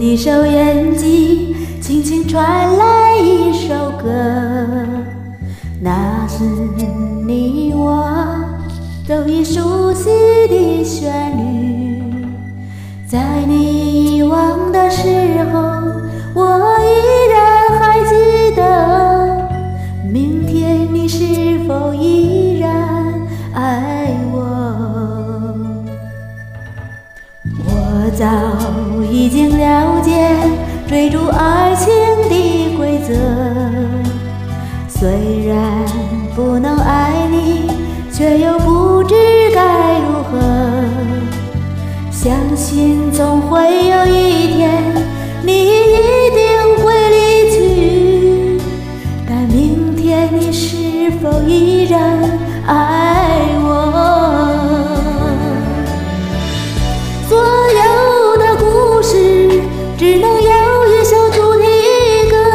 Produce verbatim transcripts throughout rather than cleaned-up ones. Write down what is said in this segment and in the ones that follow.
的收音机轻轻传来一首歌，那是你我都已熟悉的旋律。在你遗忘的时候，我依然还记得，明天你是否依然爱我？我早已经了解追逐爱情的规则，虽然不能爱你，却又不知该如何。相信总会有一天，你一定会离去，但明天你是否依然爱我？所有的故事只能有一首主题歌，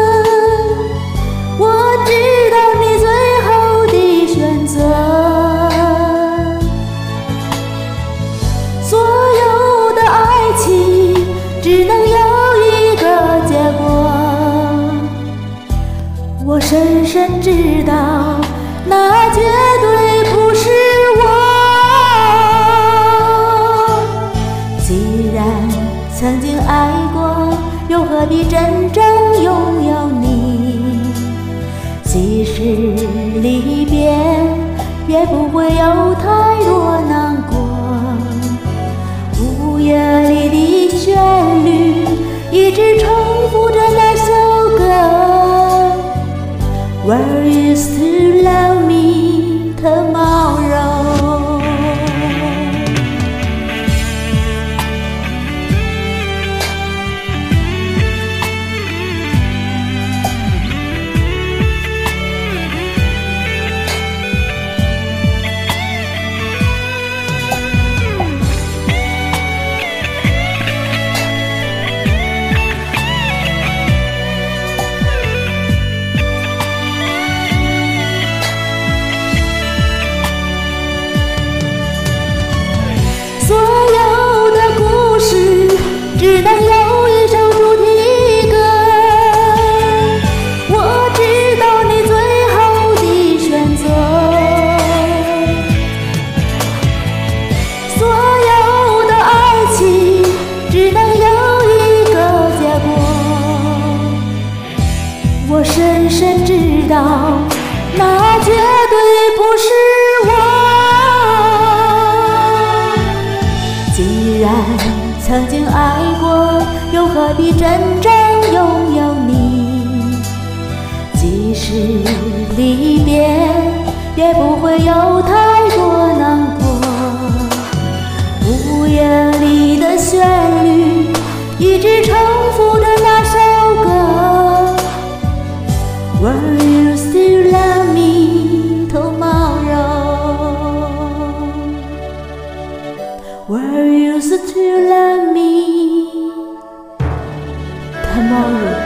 我知道你最后的选择。所有的爱情只能有一个结果，我深深知道那绝对不是我。既然曾经爱过，又何必真正拥有你？即使离别，也不会有太多难过。午夜里的旋律一直重复着那首歌， Where you still love me tomorrow。所有的故事只能有一首主题歌，我知道你最后的选择。所有的爱情只能有一个结果，我深深知道那绝对不是我。既然曾经爱过，又何必真正拥有你？即使离别，也不会有太多难过。午夜里的旋律一直重复着那首歌， Will you still love me tomorrow? Will you still love me tomorrow?